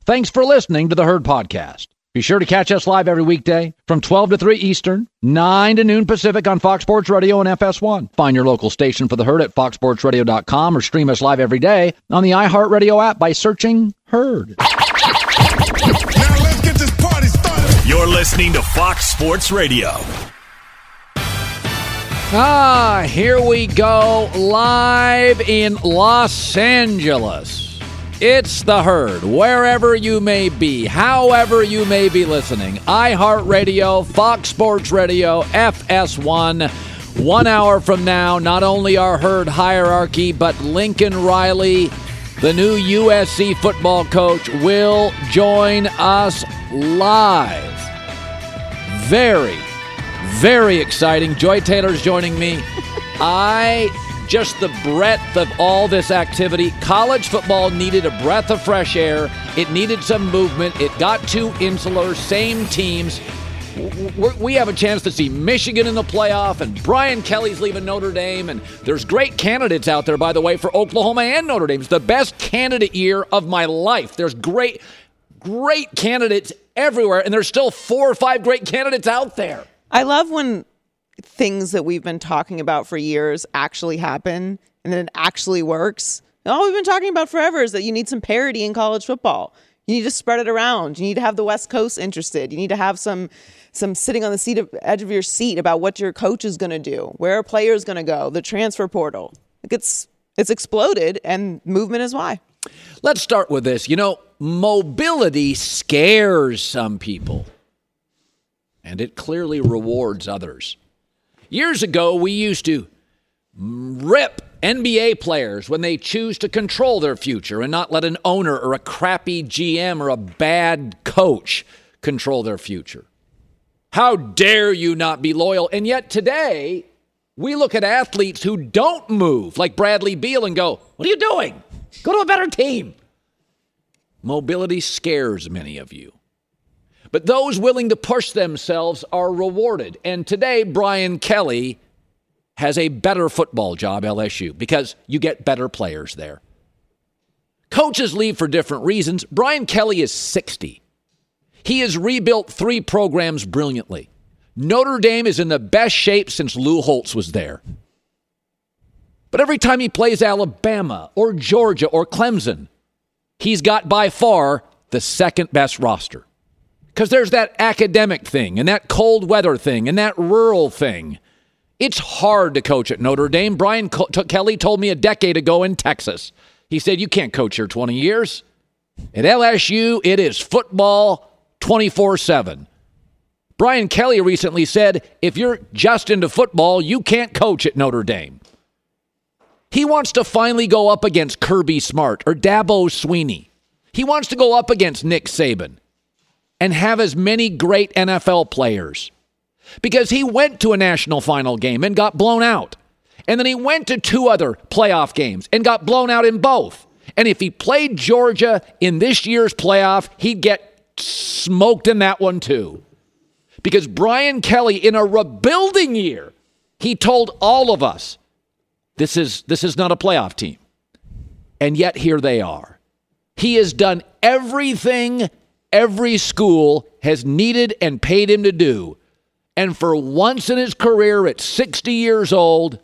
Thanks for listening to the Herd Podcast. Be sure to catch us live every weekday from 12 to 3 Eastern, 9 to noon Pacific on Fox Sports Radio and FS1. Find your local station for the Herd at foxsportsradio.com or stream us live every day on the iHeartRadio app by searching Herd. Now let's get this party started. You're listening to Fox Sports Radio. Here we go, live in Los Angeles. It's the Herd, wherever you may be, however you may be listening. iHeartRadio, Fox Sports Radio, FS1. 1 hour from now, not only our Herd hierarchy, but Lincoln Riley, the new USC football coach, will join us live. Very, very exciting. Joy Taylor's joining me. Just the breadth of all this activity. College football needed a breath of fresh air. It needed some movement. It got too insular, same teams. We have a chance to see Michigan in the playoff, and Brian Kelly's leaving Notre Dame, and there's great candidates out there, by the way, for Oklahoma and Notre Dame. It's the best candidate year of my life. There's great candidates everywhere, and there's still 4 or 5 great candidates out there. I love when things that we've been talking about for years actually happen and then it actually works. And all we've been talking about forever is that you need some parity in college football. You need to spread it around. You need to have the West Coast interested. You need to have some sitting on the edge of your seat about what your coach is going to do, where a player is going to go, the transfer portal. It's exploded, and movement is why. Let's start with this. Mobility scares some people, and it clearly rewards others. Years ago, we used to rip NBA players when they choose to control their future and not let an owner or a crappy GM or a bad coach control their future. How dare you not be loyal? And yet today, we look at athletes who don't move, like Bradley Beal, and go, what are you doing? Go to a better team. Mobility scares many of you. But those willing to push themselves are rewarded. And today, Brian Kelly has a better football job, LSU, because you get better players there. Coaches leave for different reasons. Brian Kelly is 60. He has rebuilt 3 programs brilliantly. Notre Dame is in the best shape since Lou Holtz was there. But every time he plays Alabama or Georgia or Clemson, he's got by far the second best roster. Because there's that academic thing and that cold weather thing and that rural thing. It's hard to coach at Notre Dame. Brian Kelly told me a decade ago in Texas. He said, you can't coach here 20 years. At LSU, it is football 24/7. Brian Kelly recently said, if you're just into football, you can't coach at Notre Dame. He wants to finally go up against Kirby Smart or Dabo Swinney. He wants to go up against Nick Saban and have as many great NFL players. Because he went to a national final game and got blown out. And then he went to 2 other playoff games and got blown out in both. And if he played Georgia in this year's playoff, he'd get smoked in that one too. Because Brian Kelly, in a rebuilding year, he told all of us, this is not a playoff team. And yet here they are. He has done everything every school has needed and paid him to do. And for once in his career at 60 years old,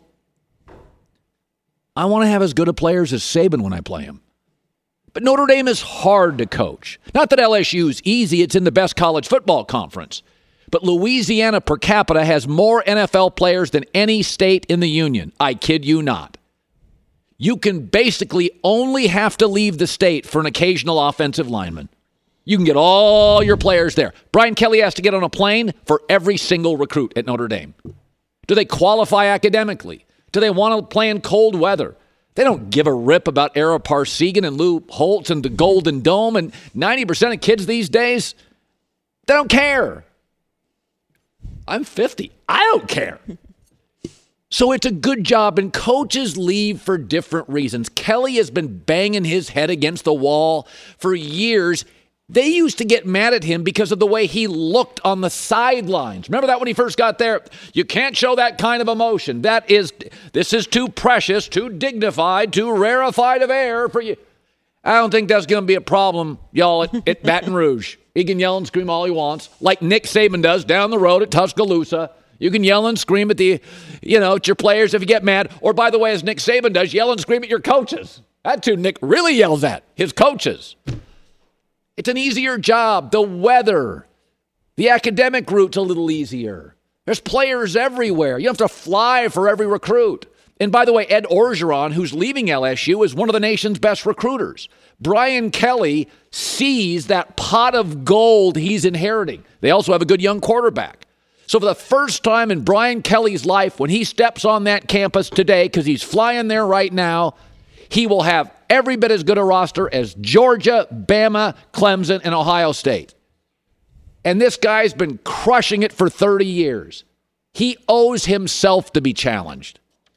I want to have as good a players as Saban when I play him. But Notre Dame is hard to coach. Not that LSU is easy. It's in the best college football conference. But Louisiana per capita has more NFL players than any state in the union. I kid you not. You can basically only have to leave the state for an occasional offensive lineman. You can get all your players there. Brian Kelly has to get on a plane for every single recruit at Notre Dame. Do they qualify academically? Do they want to play in cold weather? They don't give a rip about Ara Parseghian and Lou Holtz and the Golden Dome. And 90% of kids these days, they don't care. I'm 50. I don't care. So it's a good job, and coaches leave for different reasons. Kelly has been banging his head against the wall for years. They used to get mad at him because of the way he looked on the sidelines. Remember that when he first got there? You can't show that kind of emotion. This is too precious, too dignified, too rarefied of air for you. I don't think that's going to be a problem, y'all, at Baton Rouge. He can yell and scream all he wants, like Nick Saban does down the road at Tuscaloosa. You can yell and scream at at your players if you get mad. Or, by the way, as Nick Saban does, yell and scream at your coaches. That's who Nick really yells at, his coaches. It's an easier job. The weather, the academic route's a little easier. There's players everywhere. You don't have to fly for every recruit. And by the way, Ed Orgeron, who's leaving LSU, is one of the nation's best recruiters. Brian Kelly sees that pot of gold he's inheriting. They also have a good young quarterback. So for the first time in Brian Kelly's life, when he steps on that campus today, because he's flying there right now, he will have every bit as good a roster as Georgia, Bama, Clemson, and Ohio State. And this guy's been crushing it for 30 years. He owes himself to be challenged.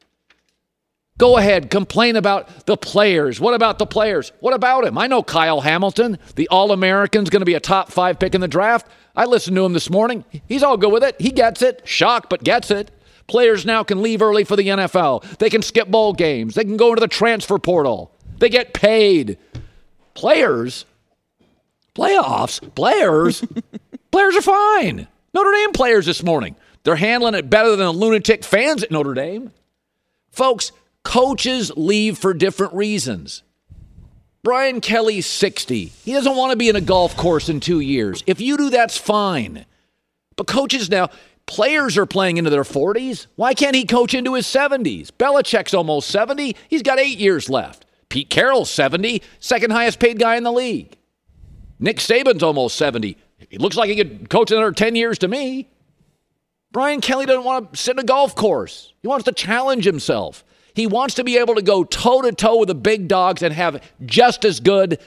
Go ahead, complain about the players. What about the players? What about him? I know Kyle Hamilton, the All-American's going to be a top 5 pick in the draft. I listened to him this morning. He's all good with it. He gets it. Shocked, but gets it. Players now can leave early for the NFL. They can skip bowl games. They can go into the transfer portal. They get paid. Players? Playoffs? Players? Players are fine. Notre Dame players this morning. They're handling it better than the lunatic fans at Notre Dame. Folks, coaches leave for different reasons. Brian Kelly's 60. He doesn't want to be in a golf course in 2 years. If you do, that's fine. But coaches now, players are playing into their 40s. Why can't he coach into his 70s? Belichick's almost 70. He's got 8 years left. Pete Carroll's 70, second highest paid guy in the league. Nick Saban's almost 70. He looks like he could coach another 10 years to me. Brian Kelly doesn't want to sit in a golf course. He wants to challenge himself. He wants to be able to go toe-to-toe with the big dogs and have just as good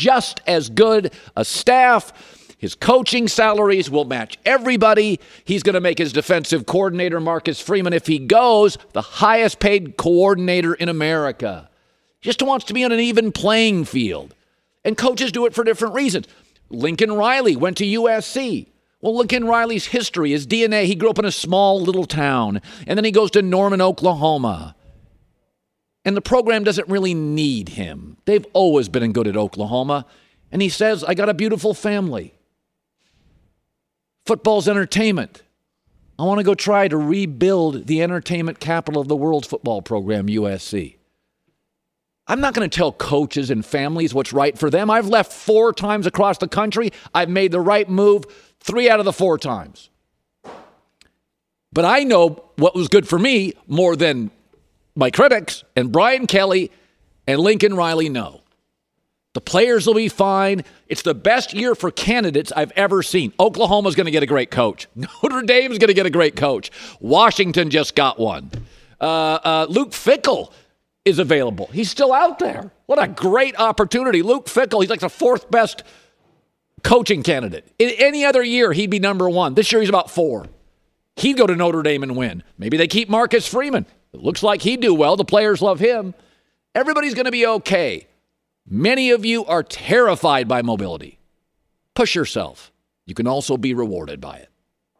a staff. His coaching salaries will match everybody. He's going to make his defensive coordinator, Marcus Freeman, if he goes, the highest paid coordinator in America. He just wants to be on an even playing field. And coaches do it for different reasons. Lincoln Riley went to USC. Well, Lincoln Riley's history, his DNA, he grew up in a small little town, and then he goes to Norman, Oklahoma. And the program doesn't really need him. They've always been good at Oklahoma. And he says, I got a beautiful family. Football's entertainment. I want to go try to rebuild the entertainment capital of the world's football program, USC. I'm not going to tell coaches and families what's right for them. I've left 4 times across the country. I've made the right move 3 out of the 4 times. But I know what was good for me more than my critics, and Brian Kelly and Lincoln Riley know. The players will be fine. It's the best year for candidates I've ever seen. Oklahoma's going to get a great coach. Notre Dame's going to get a great coach. Washington just got one. Luke Fickell is available. He's still out there. What a great opportunity. Luke Fickell, he's like the 4th best coaching candidate. In any other year, he'd be number 1. This year, he's about 4. He'd go to Notre Dame and win. Maybe they keep Marcus Freeman. It looks like he'd do well. The players love him. Everybody's going to be okay. Many of you are terrified by mobility. Push yourself. You can also be rewarded by it.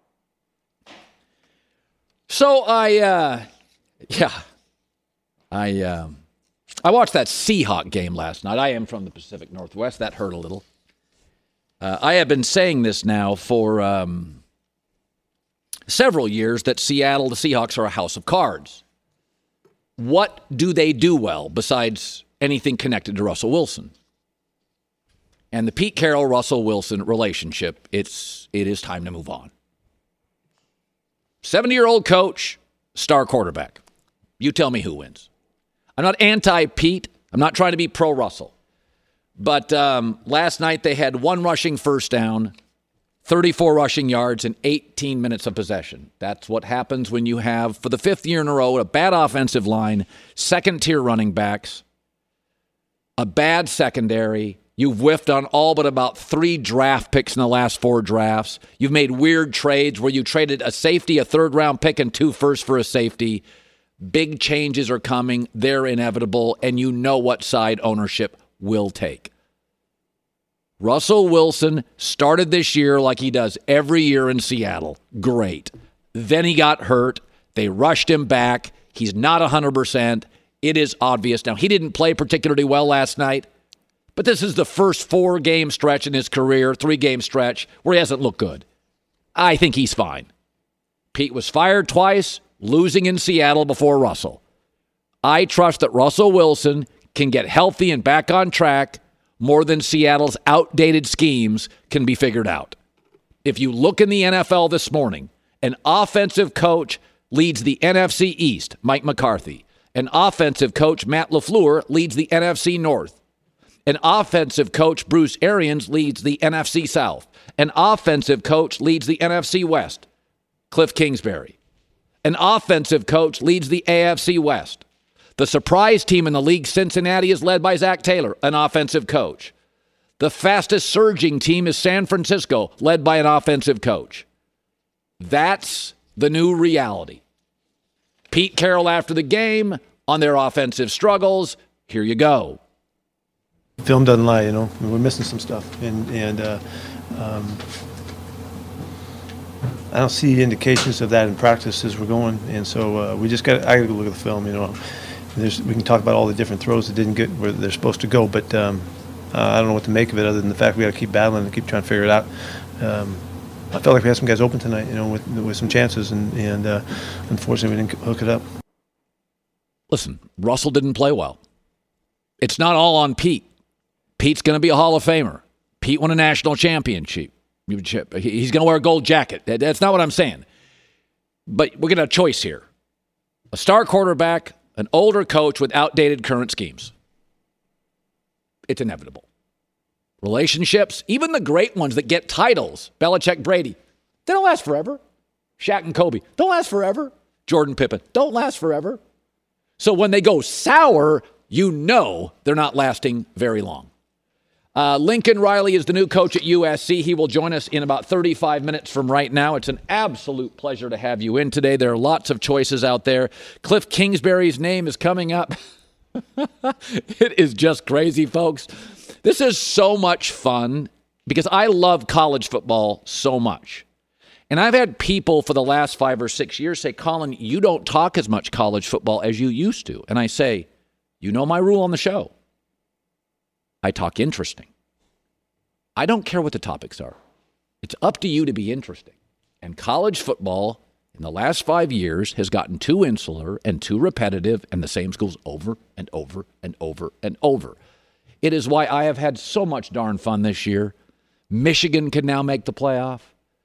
So I watched that Seahawk game last night. I am from the Pacific Northwest. That hurt a little. I have been saying this now for several years that Seattle, the Seahawks, are a house of cards. What do they do well besides anything connected to Russell Wilson? And the Pete Carroll-Russell Wilson relationship, it is time to move on. 70-year-old coach, star quarterback. You tell me who wins. I'm not anti-Pete. I'm not trying to be pro-Russell. But last night they had 1 rushing first down, 34 rushing yards, and 18 minutes of possession. That's what happens when you have, for the 5th year in a row, a bad offensive line, second-tier running backs, a bad secondary. You've whiffed on all but about 3 draft picks in the last 4 drafts. You've made weird trades where you traded a safety, a 3rd-round pick, and 2 firsts for a safety. Big changes are coming. They're inevitable, and you know what side ownership will take. Russell Wilson started this year like he does every year in Seattle. Great. Then he got hurt. They rushed him back. He's not 100%. It is obvious. Now, he didn't play particularly well last night, But this is the first 4-game stretch in his career, 3-game stretch, where he hasn't looked good. I think he's fine. Pete was fired twice, losing in Seattle before Russell. I trust that Russell Wilson can get healthy and back on track more than Seattle's outdated schemes can be figured out. If you look in the NFL this morning, an offensive coach leads the NFC East, Mike McCarthy. An offensive coach, Matt LaFleur, leads the NFC North. An offensive coach, Bruce Arians, leads the NFC South. An offensive coach leads the NFC West, Cliff Kingsbury. An offensive coach leads the AFC West. The surprise team in the league, Cincinnati, is led by Zach Taylor, an offensive coach. The fastest surging team is San Francisco, led by an offensive coach. That's the new reality. Pete Carroll after the game on their offensive struggles. Here you go. Film doesn't lie, We're missing some stuff, and I don't see indications of that in practice as we're going, and so I got to go look at the film. We can talk about all the different throws that didn't get where they're supposed to go, but I don't know what to make of it other than the fact we got to keep battling and keep trying to figure it out. I felt like we had some guys open tonight, with some chances, and unfortunately we didn't hook it up. Listen, Russell didn't play well. It's not all on Pete. Pete's going to be a Hall of Famer. Pete won a national championship. He's going to wear a gold jacket. That's not what I'm saying. But we're going to have a choice here. A star quarterback, an older coach with outdated current schemes. It's inevitable. Relationships, even the great ones that get titles, Belichick, Brady, they don't last forever. Shaq and Kobe, don't last forever. Jordan Pippen, don't last forever. So when they go sour, you know they're not lasting very long. Lincoln Riley is the new coach at USC. He will join us in about 35 minutes from right now. It's an absolute pleasure to have you in today. There are lots of choices out there. Cliff Kingsbury's name is coming up. It is just crazy, folks. This is so much fun because I love college football so much. And I've had people for the last 5 or 6 years say, Colin, you don't talk as much college football as you used to. And I say, you know my rule on the show. I talk interesting. I don't care what the topics are. It's up to you to be interesting. And college football in the last 5 years has gotten too insular and too repetitive, and the same schools over and over and over and over. It is why I have had so much darn fun this year. Michigan can now make the playoff.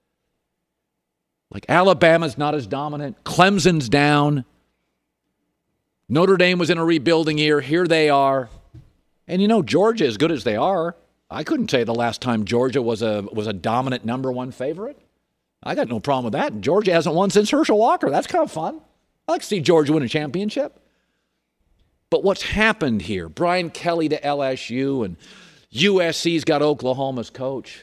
Like Alabama's not as dominant. Clemson's down. Notre Dame was in a rebuilding year. Here they are. And Georgia, as good as they are, I couldn't say the last time Georgia was a dominant number one favorite. I got no problem with that. Georgia hasn't won since Herschel Walker. That's kind of fun. I like to see Georgia win a championship. But what's happened here? Brian Kelly to LSU, and USC's got Oklahoma's coach.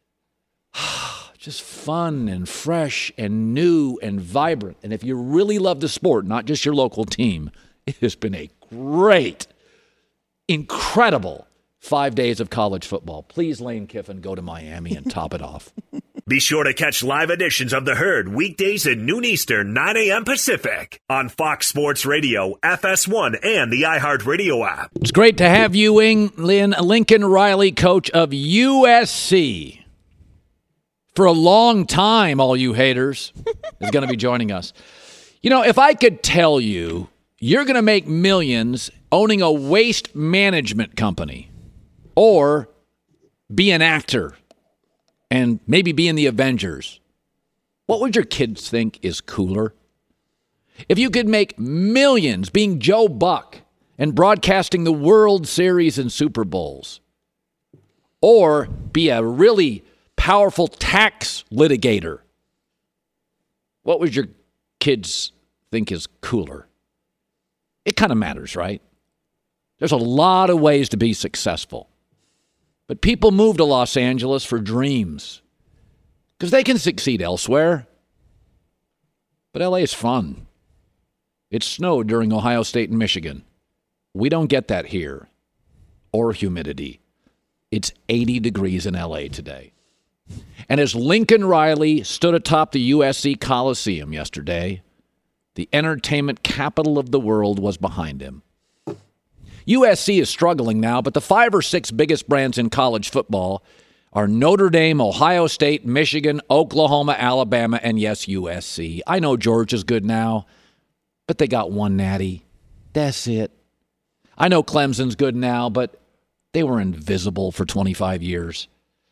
Just fun and fresh and new and vibrant. And if you really love the sport, not just your local team, it has been a great, incredible 5 days of college football. Please, Lane Kiffin, go to Miami and top it off. Be sure to catch live editions of The Herd weekdays at noon Eastern, 9 a.m. Pacific on Fox Sports Radio, FS1, and the iHeartRadio app. It's great to have you in, Lincoln Riley, coach of USC. For a long time, all you haters, is going to be joining us. If I could tell you, you're going to make millions owning a waste management company or be an actor and maybe be in the Avengers, what would your kids think is cooler? If you could make millions being Joe Buck and broadcasting the World Series and Super Bowls, or be a really powerful tax litigator, what would your kids think is cooler? It kind of matters, right? There's a lot of ways to be successful. But people move to Los Angeles for dreams because they can succeed elsewhere. But LA is fun. It snowed during Ohio State and Michigan. We don't get that here. Or humidity. It's 80 degrees in LA today. And as Lincoln Riley stood atop the USC Coliseum yesterday, the entertainment capital of the world was behind him. USC is struggling now, but the 5 or 6 biggest brands in college football are Notre Dame, Ohio State, Michigan, Oklahoma, Alabama, and yes, USC. I know Georgia's good now, but they got one natty. That's it. I know Clemson's good now, but they were invisible for 25 years.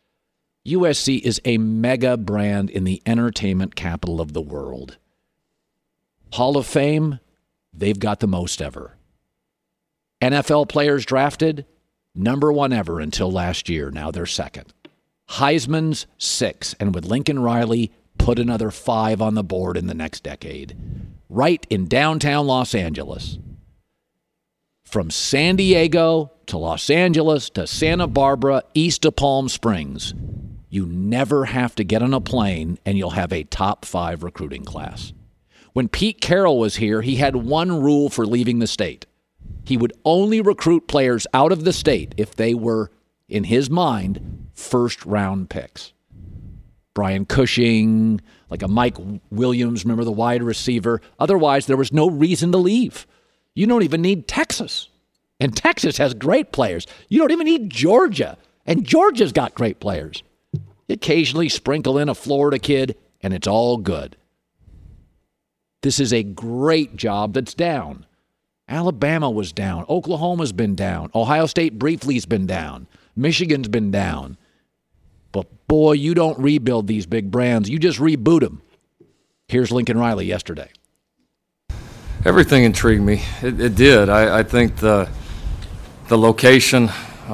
USC is a mega brand in the entertainment capital of the world. Hall of Fame, they've got the most ever. NFL players drafted, number 1 ever until last year. Now they're second. Heisman's 6, and with Lincoln Riley, put another 5 on the board in the next decade. Right in downtown Los Angeles. From San Diego to Los Angeles to Santa Barbara, east to Palm Springs, you never have to get on a plane and you'll have a top 5 recruiting class. When Pete Carroll was here, he had one rule for leaving the state. He would only recruit players out of the state if they were, in his mind, first-round picks. Brian Cushing, like a Mike Williams, remember the wide receiver? Otherwise, there was no reason to leave. You don't even need Texas. And Texas has great players. You don't even need Georgia. And Georgia's got great players. Occasionally sprinkle in a Florida kid, and it's all good. This is a great job that's down. Alabama was down. Oklahoma's been down. Ohio State briefly has been down. Michigan's been down. But boy, you don't rebuild these big brands. You just reboot them. Here's Lincoln Riley yesterday. Everything intrigued me. It did. I think the location,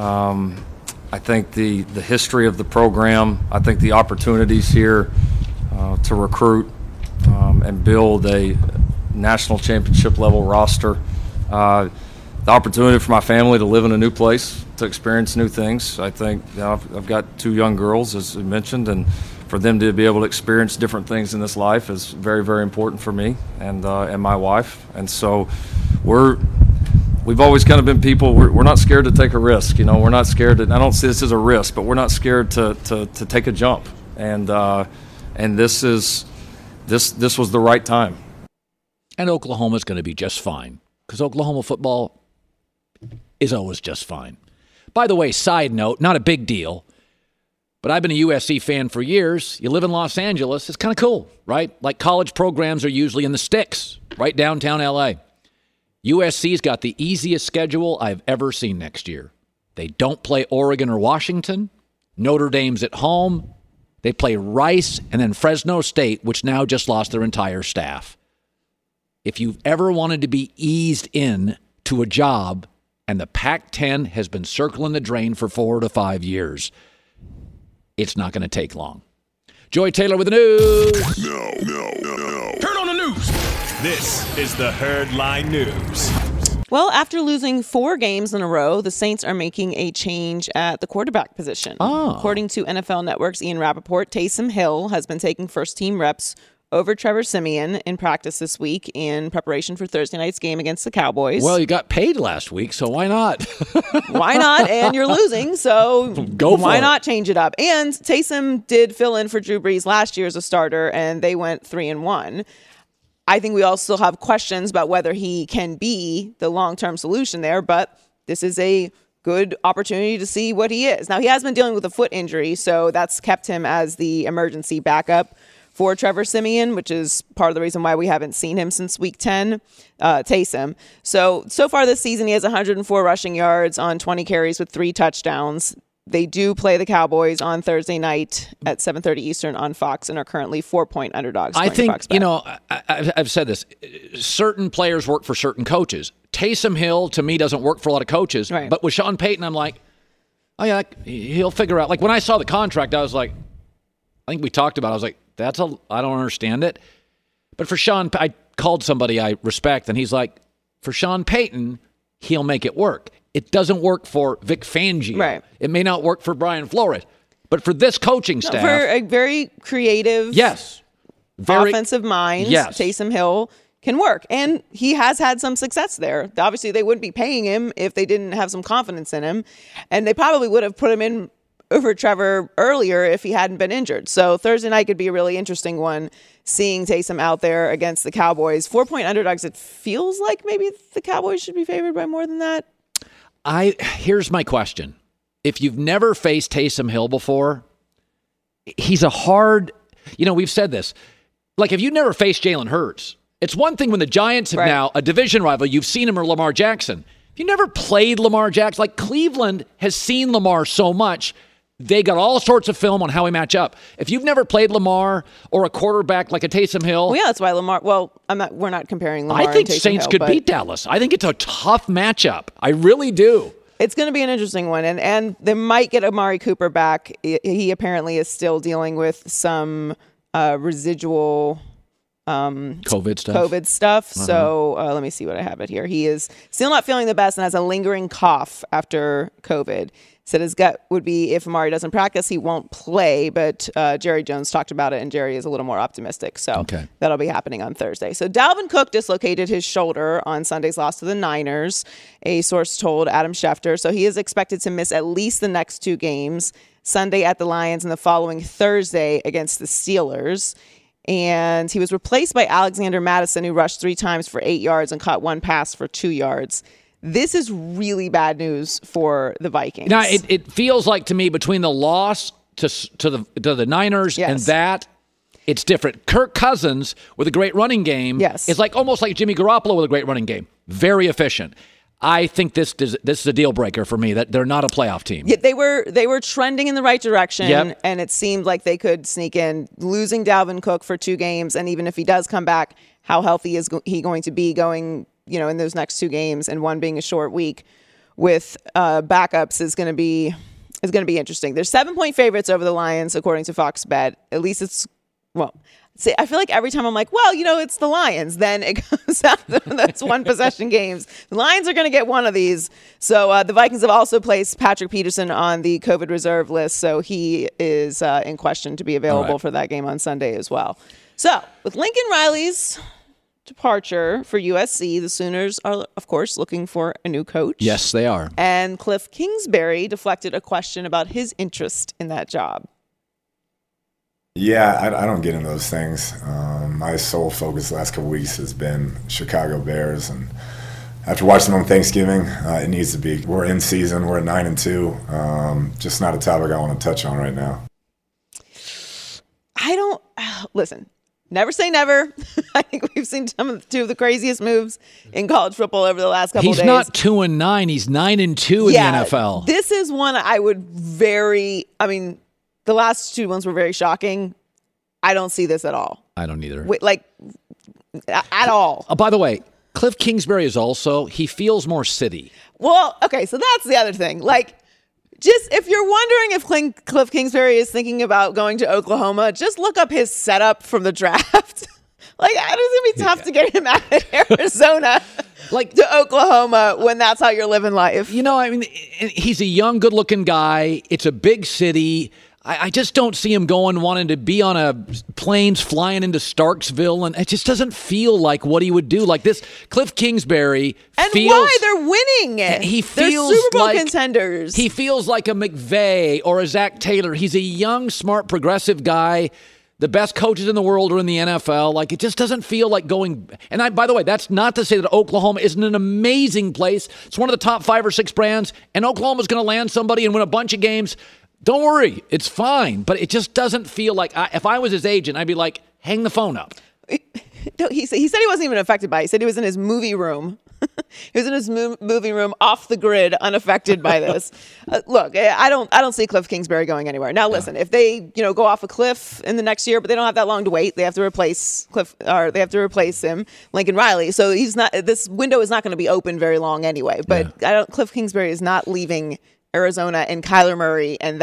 I think the history of the program, I think the opportunities here to recruit and build a national championship level roster, the opportunity for my family to live in a new place, to experience new things. I think I've got 2 young girls, as I mentioned, and for them to be able to experience different things in this life is very, very important for me and my wife. And so we've always kind of been people, we're not scared to take a risk. We're not scared to, I don't see this as a risk, but we're not scared to take a jump. And this was the right time. And Oklahoma's going to be just fine because Oklahoma football is always just fine. By the way, side note, not a big deal, but I've been a USC fan for years. You live in Los Angeles. It's kind of cool, right? Like college programs are usually in the sticks, right downtown L.A. USC's got the easiest schedule I've ever seen next year. They don't play Oregon or Washington. Notre Dame's at home. They play Rice and then Fresno State, which now just lost their entire staff. If you've ever wanted to be eased in to a job, and the Pac-10 has been circling the drain for 4 to 5 years, it's not going to take long. Joy Taylor with the news. No. Turn on the news. This is the Herd Line News. Well, after losing 4 games in a row, the Saints are making a change at the quarterback position. According to NFL Network's Ian Rappaport, Taysom Hill has been taking first-team reps over Trevor Siemian in practice this week in preparation for Thursday night's game against the Cowboys. Well, you got paid last week, so why not? Why not? And you're losing, so why not change it up? And Taysom did fill in for Drew Brees last year as a starter, and they went 3-1. I think we all still have questions about whether he can be the long-term solution there, but this is a good opportunity to see what he is. Now, he has been dealing with a foot injury, so that's kept him as the emergency backup for Trevor Siemian, which is part of the reason why we haven't seen him since week 10, Taysom. So far this season, he has 104 rushing yards on 20 carries with 3 touchdowns. They do play the Cowboys on Thursday night at 7:30 Eastern on Fox and are currently 4-point underdogs. I think, I've said this. Certain players work for certain coaches. Taysom Hill, to me, doesn't work for a lot of coaches. Right. But with Sean Payton, I'm like, oh, yeah, he'll figure out. Like, when I saw the contract, I was like, I think we talked about it. I was like, I don't understand it. But for Sean, I called somebody I respect, and he's like, for Sean Payton, he'll make it work. It doesn't work for Vic Fangio. Right. It may not work for Brian Flores. But for this coaching staff. For a very creative, offensive mind, Taysom Hill can work. And he has had some success there. Obviously, they wouldn't be paying him if they didn't have some confidence in him. And they probably would have put him in over Trevor earlier if he hadn't been injured. So Thursday night could be a really interesting one, seeing Taysom out there against the Cowboys. 4-point underdogs, it feels like maybe the Cowboys should be favored by more than that. Here's my question. If you've never faced Taysom Hill before, he's a hard, we've said this. Like, if you've never faced Jalen Hurts, it's one thing when the Giants have now a division rival, you've seen him, or Lamar Jackson. If you never played Lamar Jackson, like Cleveland has seen Lamar so much, they got all sorts of film on how he match up. If you've never played Lamar or a quarterback like a Taysom Hill. Well, yeah, that's why Lamar. Well, we're not comparing Lamar. I think and Taysom Saints Hill, could beat Dallas. I think it's a tough matchup. I really do. It's going to be an interesting one, and they might get Amari Cooper back. He apparently is still dealing with some residual COVID stuff. So let me see what I have it here. He is still not feeling the best and has a lingering cough after COVID. Said his gut would be if Amari doesn't practice, he won't play. But Jerry Jones talked about it, and Jerry is a little more optimistic. So that'll be happening on Thursday. So Dalvin Cook dislocated his shoulder on Sunday's loss to the Niners, a source told Adam Schefter. So he is expected to miss at least the next 2 games, Sunday at the Lions and the following Thursday against the Steelers. And he was replaced by Alexander Mattison, who rushed 3 times for 8 yards and caught 1 pass for 2 yards. This is really bad news for the Vikings. Now, it feels like to me between the loss to the Niners and that, it's different. Kirk Cousins with a great running game is like almost like Jimmy Garoppolo with a great running game. Very efficient. I think this is a deal breaker for me, that they're not a playoff team. Yeah, they were trending in the right direction, and it seemed like they could sneak in. Losing Dalvin Cook for 2 games, and even if he does come back, how healthy is he going to be going, in those next 2 games, and one being a short week with backups is going to be interesting. They're 7-point favorites over the Lions, according to Fox Bet. At least I feel like every time I'm like, it's the Lions. Then it comes out that's 1 possession games. The Lions are going to get one of these. So the Vikings have also placed Patrick Peterson on the COVID reserve list. So he is in question to be available for that game on Sunday as well. So with Lincoln Riley's departure for USC, the Sooners are, of course, looking for a new coach. Yes, they are. And Cliff Kingsbury deflected a question about his interest in that job. Yeah, I don't get into those things. My sole focus the last couple weeks has been Chicago Bears, and after watching them on Thanksgiving, it needs to be. We're in season. We're at 9-2. Just not a topic I want to touch on right now. Listen. Never say never. I think we've seen 2 of the craziest moves in college football over the last couple of days. He's not 2-9. He's 9-2 in the NFL. This is one I would the last 2 ones were very shocking. I don't see this at all. I don't either. At all. By the way, Cliff Kingsbury is also, he feels more city. Well, okay, so that's the other thing. Just if you're wondering if Cliff Kingsbury is thinking about going to Oklahoma, just look up his setup from the draft. It's going to be tough to get him out of Arizona to Oklahoma when that's how you're living life. He's a young, good-looking guy. It's a big city. I just don't see him wanting to be on a planes flying into Starksville, and it just doesn't feel like what he would do. Like this, Cliff Kingsbury feels... And why? They're winning. He feels They're Super Bowl like contenders. He feels like a McVay or a Zach Taylor. He's a young, smart, progressive guy. The best coaches in the world are in the NFL. It just doesn't feel like going... And by the way, that's not to say that Oklahoma isn't an amazing place. It's one of the top 5 or 6 brands, and Oklahoma's going to land somebody and win a bunch of games. Don't worry, it's fine. But it just doesn't feel like, if I was his agent, I'd be like, hang the phone up. He said he wasn't even affected by it. He said he was in his movie room. He was in his movie room, off the grid, unaffected by this. Look, I don't see Cliff Kingsbury going anywhere. Now, listen, if they go off a cliff in the next year, but they don't have that long to wait, they have to replace him, Lincoln Riley. So this window is not going to be open very long anyway. But Cliff Kingsbury is not leaving Arizona and Kyler Murray and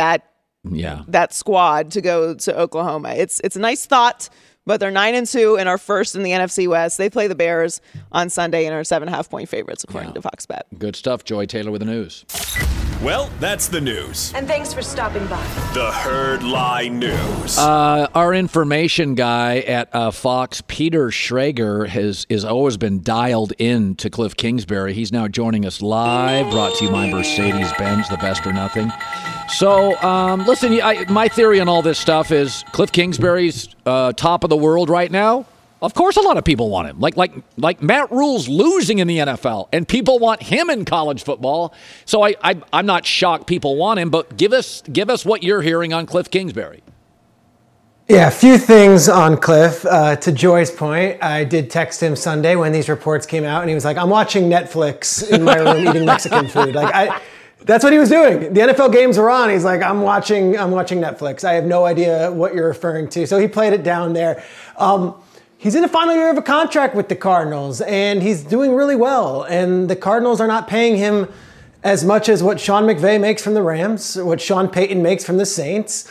that squad to go to Oklahoma. It's a nice thought, but they're 9-2 and are first in the NFC West. They play the Bears on Sunday and are 7.5-point favorites according to Fox Bet. Good stuff. Joy Taylor with the news. Well, that's the news. And thanks for stopping by. The Herd Lie News. Our information guy at Fox, Peter Schrager, has always been dialed in to Cliff Kingsbury. He's now joining us live, brought to you by Mercedes-Benz, the best or nothing. So, listen, my theory on all this stuff is Cliff Kingsbury's top of the world right now. Of course, a lot of people want him. Like Matt Rule's losing in the NFL, and people want him in college football. So I'm not shocked people want him, but give us what you're hearing on Cliff Kingsbury. Yeah, a few things on Cliff. To Joy's point, I did text him Sunday when these reports came out, and he was like, "I'm watching Netflix in my room eating Mexican food." That's what he was doing. The NFL games were on. He's like, I'm watching Netflix. I have no idea what you're referring to. So he played it down there. He's in the final year of a contract with the Cardinals, and he's doing really well. And the Cardinals are not paying him as much as what Sean McVay makes from the Rams, what Sean Payton makes from the Saints,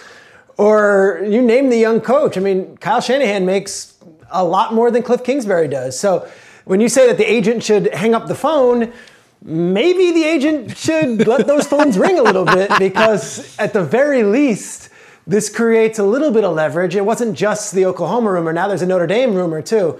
or you name the young coach. I mean, Kyle Shanahan makes a lot more than Cliff Kingsbury does. So when you say that the agent should hang up the phone, maybe the agent should let those phones ring a little bit, because at the very least, this creates a little bit of leverage. It wasn't just the Oklahoma rumor. Now there's a Notre Dame rumor too.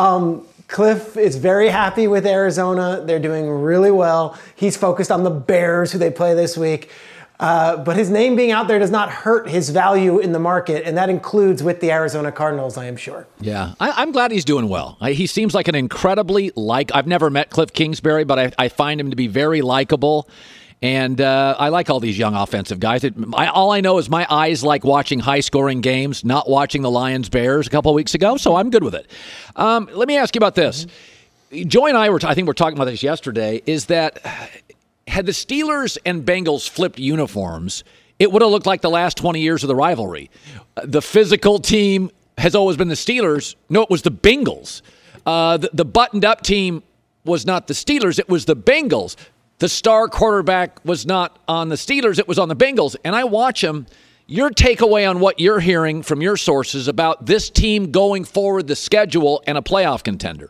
Cliff is very happy with Arizona. They're doing really well. He's focused on the Bears, who they play this week. But his name being out there does not hurt his value in the market, and that includes with the Arizona Cardinals, I am sure. Yeah, I'm glad he's doing well. He seems like an incredibly I've never met Cliff Kingsbury, but I find him to be very likable. And I like all these young offensive guys. All I know is my eyes like watching high-scoring games, not watching the Lions-Bears a couple of weeks ago, so I'm good with it. Let me ask you about this. Joy and I were talking about this yesterday, is that had the Steelers and Bengals flipped uniforms, it would have looked like the last 20 years of the rivalry. The physical team has always been the Steelers. No, it was the Bengals. The buttoned-up team was not the Steelers, it was the Bengals. The star quarterback was not on the Steelers, it was on the Bengals. And I watch them. Your takeaway on what you're hearing from your sources about this team going forward, the schedule, and a playoff contender.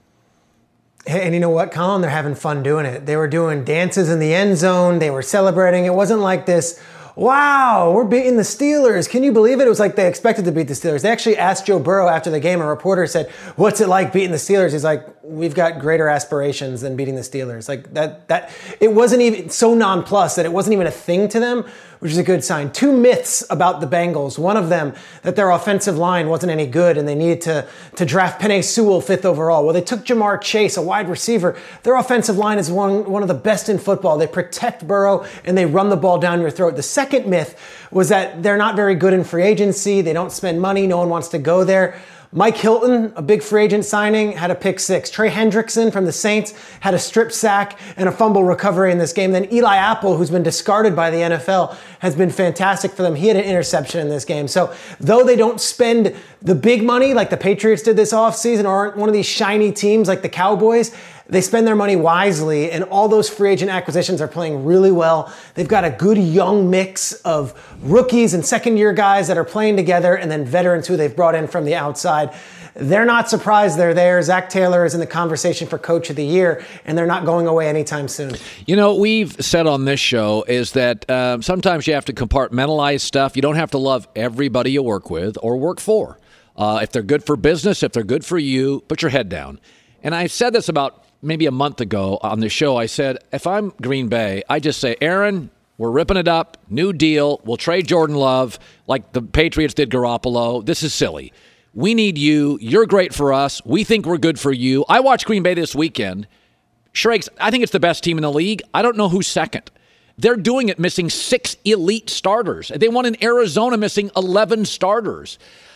Hey, and you know what, Colin? They're having fun doing it. They were doing dances in the end zone. They were celebrating. It wasn't like this, wow, we're beating the Steelers. Can you believe it? It was like they expected to beat the Steelers. They actually asked Joe Burrow after the game. A reporter said, what's it like beating the Steelers? He's like, we've got greater aspirations than beating the Steelers. Like that it wasn't even so nonplussed that it wasn't even a thing to them, which is a good sign. Two myths about the Bengals. One of them, that their offensive line wasn't any good and they needed to draft Penei Sewell 5th overall. Well, they took Jamar Chase, a wide receiver. Their offensive line is one of the best in football. They protect Burrow and they run the ball down your throat. The second myth was that they're not very good in free agency. They don't spend money. No one wants to go there. Mike Hilton, a big free agent signing, had a pick six. Trey Hendrickson from the Saints had a strip sack and a fumble recovery in this game. Then Eli Apple, who's been discarded by the NFL, has been fantastic for them. He had an interception in this game. So though they don't spend the big money like the Patriots did this offseason, or aren't one of these shiny teams like the Cowboys, they spend their money wisely, and all those free agent acquisitions are playing really well. They've got a good young mix of rookies and second-year guys that are playing together, and then veterans who they've brought in from the outside. They're not surprised they're there. Zach Taylor is in the conversation for Coach of the Year, and they're not going away anytime soon. You know, we've said on this show is that sometimes you have to compartmentalize stuff. You don't have to love everybody you work with or work for. If they're good for business, if they're good for you, put your head down. And I said this about maybe a month ago on the show. I said, if I'm Green Bay, I just say, Aaron, we're ripping it up. New deal. We'll trade Jordan Love like the Patriots did Garoppolo. This is silly. We need you. You're great for us. We think we're good for you. I watched Green Bay this weekend. Shrakes, I think it's the best team in the league. I don't know who's second. They're doing it missing 6 elite starters. They won in Arizona missing 11 starters.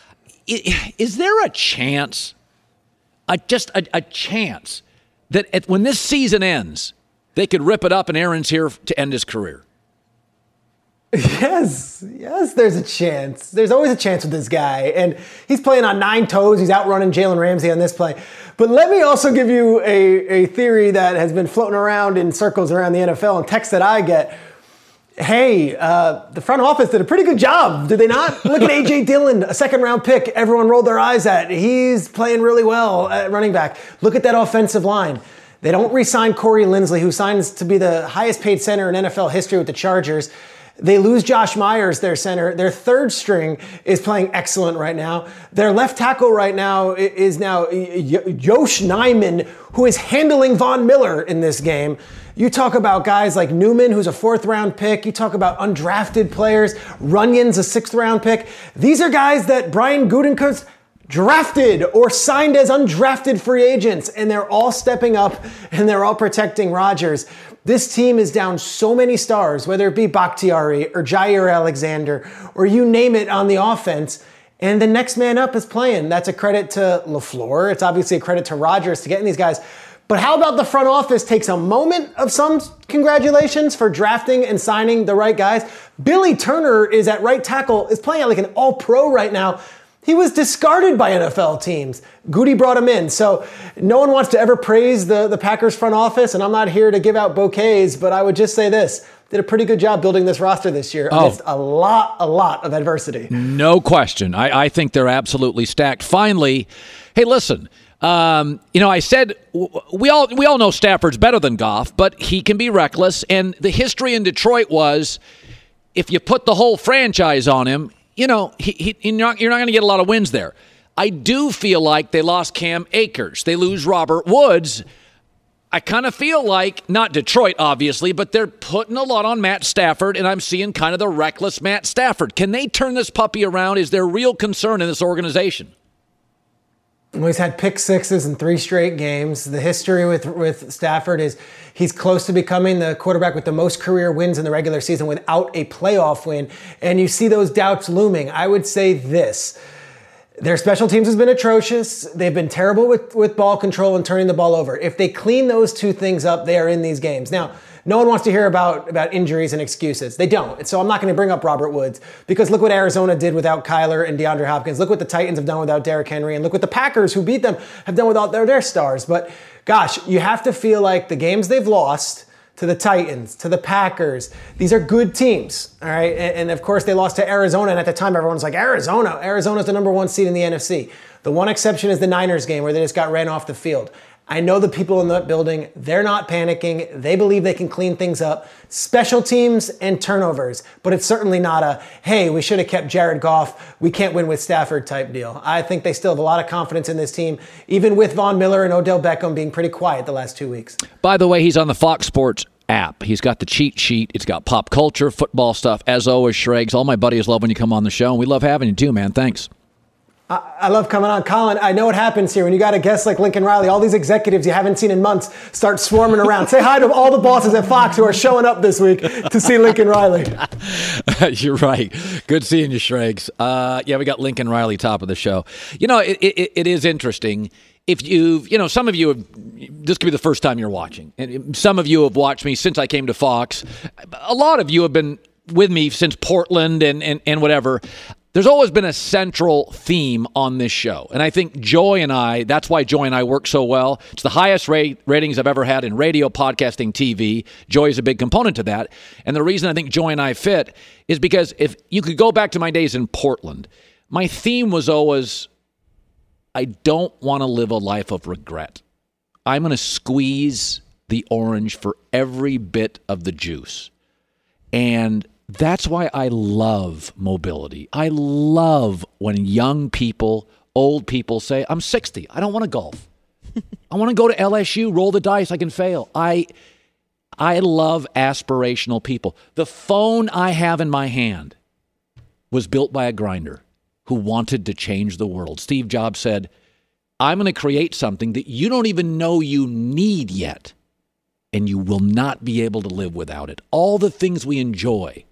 Is there a chance, just a chance, that when this season ends, they could rip it up and Aaron's here to end his career? Yes, there's a chance. There's always a chance with this guy. And he's playing on 9 toes. He's outrunning Jalen Ramsey on this play. But let me also give you a theory that has been floating around in circles around the NFL and texts that I get. Hey, the front office did a pretty good job, did they not? Look at A.J. Dillon, a second-round pick everyone rolled their eyes at. He's playing really well at running back. Look at that offensive line. They don't re-sign Corey Linsley, who signs to be the highest-paid center in NFL history with the Chargers. They lose Josh Myers, their center. Their third string is playing excellent right now. Their left tackle right now is now Josh Nijman, who is handling Von Miller in this game. You talk about guys like Newman, who's a 4th-round pick. You talk about undrafted players. Runyon's a 6th-round pick. These are guys that Brian Gutekunst drafted or signed as undrafted free agents, and they're all stepping up and they're all protecting Rodgers. This team is down so many stars, whether it be Bakhtiari or Jair Alexander or you name it on the offense, and the next man up is playing. That's a credit to LaFleur. It's obviously a credit to Rodgers to getting these guys. But how about the front office takes a moment of some congratulations for drafting and signing the right guys? Billy Turner is at right tackle, is playing at like an all-pro right now. He was discarded by NFL teams. Goody brought him in. So no one wants to ever praise the Packers front office, and I'm not here to give out bouquets, but I would just say this. Did a pretty good job building this roster this year amidst a lot of adversity. No question. I think they're absolutely stacked. Finally, hey, listen, I said we all know Stafford's better than Goff, but he can be reckless. And the history in Detroit was if you put the whole franchise on him, you're not going to get a lot of wins there. I do feel like they lost Cam Akers. They lose Robert Woods. I kind of feel like, not Detroit, obviously, but they're putting a lot on Matt Stafford, and I'm seeing kind of the reckless Matt Stafford. Can they turn this puppy around? Is there real concern in this organization? Well, he's had pick sixes in 3 straight games. The history with Stafford is he's close to becoming the quarterback with the most career wins in the regular season without a playoff win. And you see those doubts looming. I would say this. Their special teams has been atrocious. They've been terrible with ball control and turning the ball over. If they clean those 2 things up, they are in these games. Now, no one wants to hear about injuries and excuses. They don't. So I'm not going to bring up Robert Woods because look what Arizona did without Kyler and DeAndre Hopkins. Look what the Titans have done without Derrick Henry. And look what the Packers, who beat them, have done without their stars. But gosh, you have to feel like the games they've lost to the Titans, to the Packers, these are good teams, all right? And of course, they lost to Arizona. And at the time, everyone's like, Arizona's the number 1 seed in the NFC. The one exception is the Niners game where they just got ran off the field. I know the people in that building, they're not panicking. They believe they can clean things up. Special teams and turnovers. But it's certainly not a, hey, we should have kept Jared Goff. We can't win with Stafford type deal. I think they still have a lot of confidence in this team, even with Von Miller and Odell Beckham being pretty quiet the last 2 weeks. By the way, he's on the Fox Sports app. He's got the cheat sheet. It's got pop culture, football stuff. As always, Schrags, all my buddies love when you come on the show, and we love having you too, man. Thanks. I love coming on. Colin, I know what happens here when you got a guest like Lincoln Riley. All these executives you haven't seen in months start swarming around. Say hi to all the bosses at Fox who are showing up this week to see Lincoln Riley. You're right. Good seeing you, Schrags. Yeah, we got Lincoln Riley top of the show. It is interesting. If some of you have, this could be the first time you're watching. And some of you have watched me since I came to Fox. A lot of you have been with me since Portland and whatever. There's always been a central theme on this show. And I think Joy and I, that's why Joy and I work so well. It's the highest ratings I've ever had in radio, podcasting, TV. Joy is a big component to that. And the reason I think Joy and I fit is because if you could go back to my days in Portland, my theme was always, I don't want to live a life of regret. I'm going to squeeze the orange for every bit of the juice. And that's why I love mobility. I love when young people, old people say, I'm 60. I don't want to golf. I want to go to LSU, roll the dice. I can fail. I love aspirational people. The phone I have in my hand was built by a grinder who wanted to change the world. Steve Jobs said, I'm going to create something that you don't even know you need yet, and you will not be able to live without it. All the things we enjoy,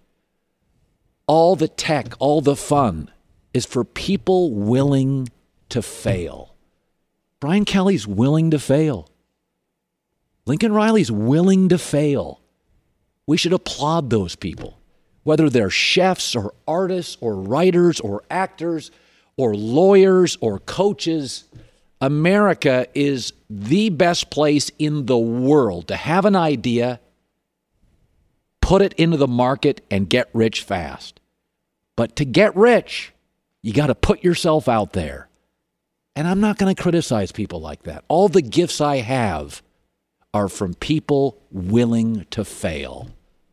all the tech, all the fun is for people willing to fail. Brian Kelly's willing to fail. Lincoln Riley's willing to fail. We should applaud those people, whether they're chefs or artists or writers or actors or lawyers or coaches. America is the best place in the world to have an idea, put it into the market, and get rich fast. But to get rich, you got to put yourself out there. And I'm not going to criticize people like that. All the gifts I have are from people willing to fail.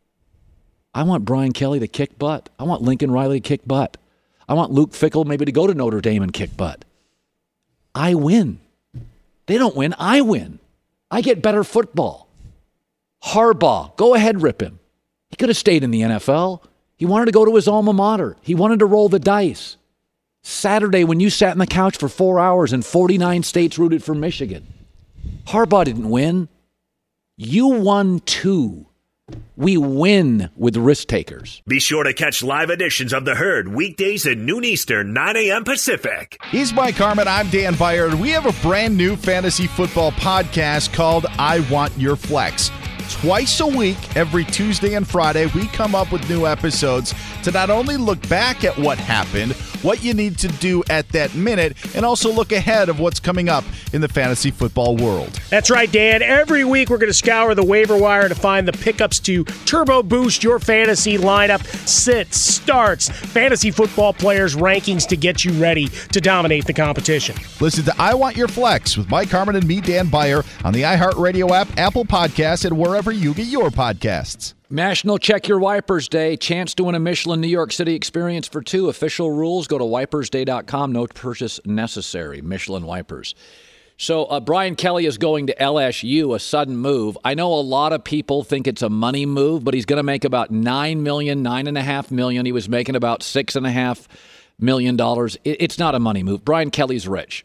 I want Brian Kelly to kick butt. I want Lincoln Riley to kick butt. I want Luke Fickell maybe to go to Notre Dame and kick butt. I win. They don't win. I win. I get better football. Harbaugh, go ahead, rip him. He could have stayed in the NFL. He wanted to go to his alma mater. He wanted to roll the dice. Saturday when you sat on the couch for 4 hours and 49 states rooted for Michigan. Harbaugh didn't win. You won too. We win with risk takers. Be sure to catch live editions of The Herd weekdays at noon Eastern, 9 a.m. Pacific. He's Mike Harmon. I'm Dan Byer. We have a brand new fantasy football podcast called I Want Your Flex. Twice a week, every Tuesday and Friday, we come up with new episodes to not only look back at what happened, what you need to do at that minute, and also look ahead of what's coming up in the fantasy football world. That's right, Dan. Every week we're going to scour the waiver wire to find the pickups to turbo boost your fantasy lineup, sits, starts, fantasy football players' rankings to get you ready to dominate the competition. Listen to I Want Your Flex with Mike Harmon and me, Dan Byer, on the iHeartRadio app, Apple Podcasts, and wherever you get your podcasts. National Check Your Wipers Day. Chance to win a Michelin New York City experience for two. Official rules. Go to wipersday.com. No purchase necessary. Michelin Wipers. So Brian Kelly is going to LSU, a sudden move. I know a lot of people think it's a money move, but he's going to make about $9 million, $9.5 million. He was making about $6.5 million. It's not a money move. Brian Kelly's rich.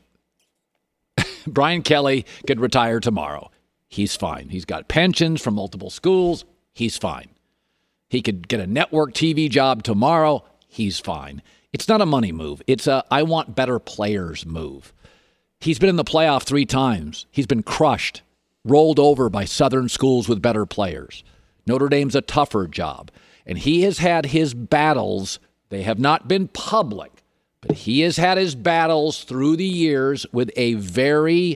Brian Kelly could retire tomorrow. He's fine. He's got pensions from multiple schools. He's fine. He could get a network TV job tomorrow. He's fine. It's not a money move. It's a I want better players move. He's been in the playoff 3 times. He's been crushed, rolled over by Southern schools with better players. Notre Dame's a tougher job. And he has had his battles. They have not been public, but he has had his battles through the years with a very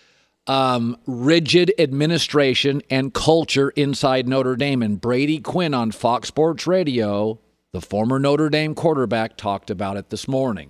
rigid administration and culture inside Notre Dame. And Brady Quinn on Fox Sports Radio, the former Notre Dame quarterback, talked about it this morning.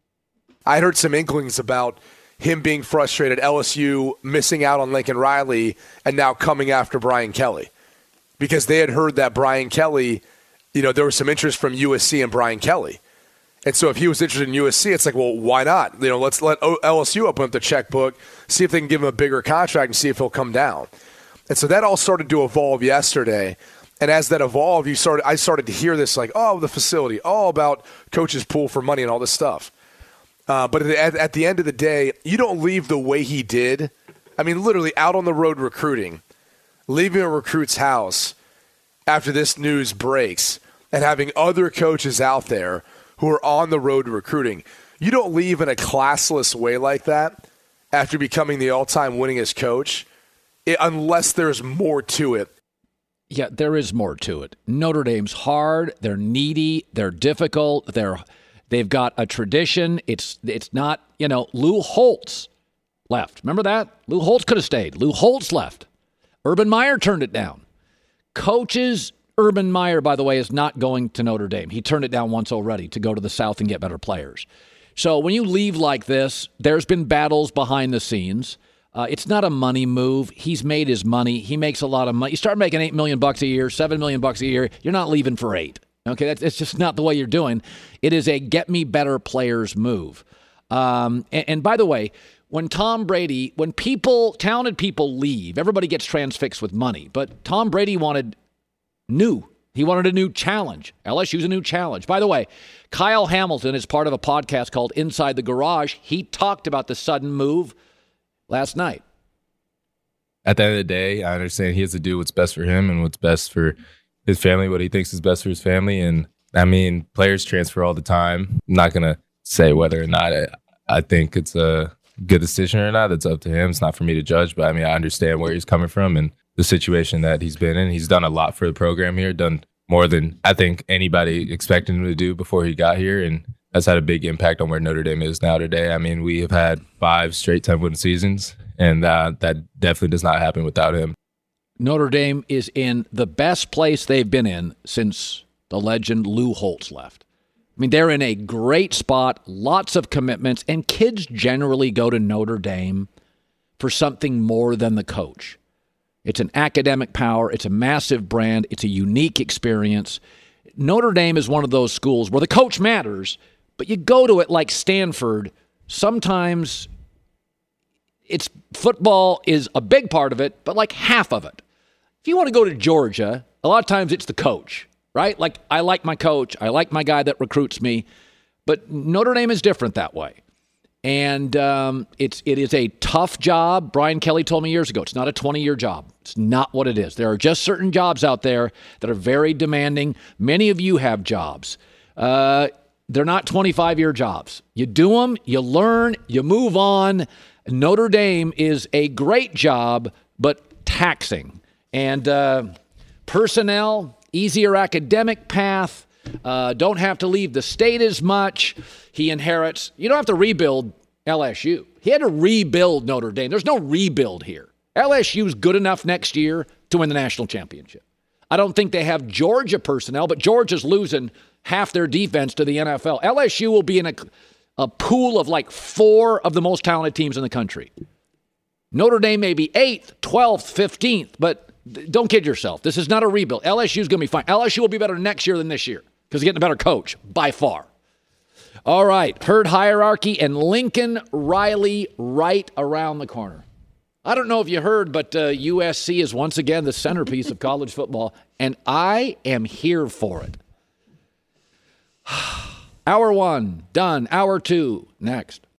I heard some inklings about him being frustrated, LSU missing out on Lincoln Riley, and now coming after Brian Kelly. Because they had heard that Brian Kelly, there was some interest from USC and Brian Kelly. And so if he was interested in USC, it's like, well, why not? Let's let LSU open up the checkbook, see if they can give him a bigger contract and see if he'll come down. And so that all started to evolve yesterday. And as that evolved, I started to hear this like, oh, the facility, all about coaches' pool for money and all this stuff. But at the end of the day, you don't leave the way he did. I mean, literally out on the road recruiting, leaving a recruit's house after this news breaks and having other coaches out there who are on the road recruiting. You don't leave in a classless way like that after becoming the all-time winningest coach unless there's more to it. Yeah, there is more to it. Notre Dame's hard. They're needy. They're difficult. They've got a tradition. It's not, Lou Holtz left. Remember that? Lou Holtz could have stayed. Lou Holtz left. Urban Meyer turned it down. Coaches, Urban Meyer, by the way, is not going to Notre Dame. He turned it down once already to go to the South and get better players. So when you leave like this, there's been battles behind the scenes. It's not a money move. He's made his money. He makes a lot of money. You start making $8 million a year, $7 million a year, you're not leaving for 8. Okay, that's just not the way you're doing. It is a get me better players move. And by the way, when Tom Brady, when talented people leave, everybody gets transfixed with money. But Tom Brady wanted new. He wanted a new challenge. LSU's a new challenge. By the way, Kyle Hamilton is part of a podcast called Inside the Garage. He talked about the sudden move last night. At the end of the day, I understand he has to do what's best for him and what's best for his family, what he thinks is best for his family. And I mean, players transfer all the time. I'm not going to say whether or not I think it's a good decision or not. That's up to him. It's not for me to judge, but I mean, I understand where he's coming from and the situation that he's been in. He's done a lot for the program here, done more than I think anybody expected him to do before he got here. And that's had a big impact on where Notre Dame is now today. I mean, we have had 5 straight 10-win seasons, and that definitely does not happen without him. Notre Dame is in the best place they've been in since the legend Lou Holtz left. I mean, they're in a great spot, lots of commitments, and kids generally go to Notre Dame for something more than the coach. It's an academic power. It's a massive brand. It's a unique experience. Notre Dame is one of those schools where the coach matters, but you go to it like Stanford. Sometimes it's football is a big part of it, but like half of it. If you want to go to Georgia, a lot of times it's the coach, right? Like, I like my coach. I like my guy that recruits me. But Notre Dame is different that way. And it is a tough job. Brian Kelly told me years ago, it's not a 20-year job. It's not what it is. There are just certain jobs out there that are very demanding. Many of you have jobs. They're not 25-year jobs. You do them, you learn, you move on. Notre Dame is a great job, but taxing. And personnel, easier academic path, don't have to leave the state as much. He inherits. You don't have to rebuild LSU. He had to rebuild Notre Dame. There's no rebuild here. LSU's good enough next year to win the national championship. I don't think they have Georgia personnel, but Georgia's losing half their defense to the NFL. LSU will be in a pool of like 4 of the most talented teams in the country. Notre Dame may be 8th, 12th, 15th, but don't kid yourself. This is not a rebuild. LSU's going to be fine. LSU will be better next year than this year because they're getting a better coach by far. All right, herd hierarchy and Lincoln Riley right around the corner. I don't know if you heard, but USC is once again the centerpiece of college football, and I am here for it. Hour 1, done. Hour 2, next.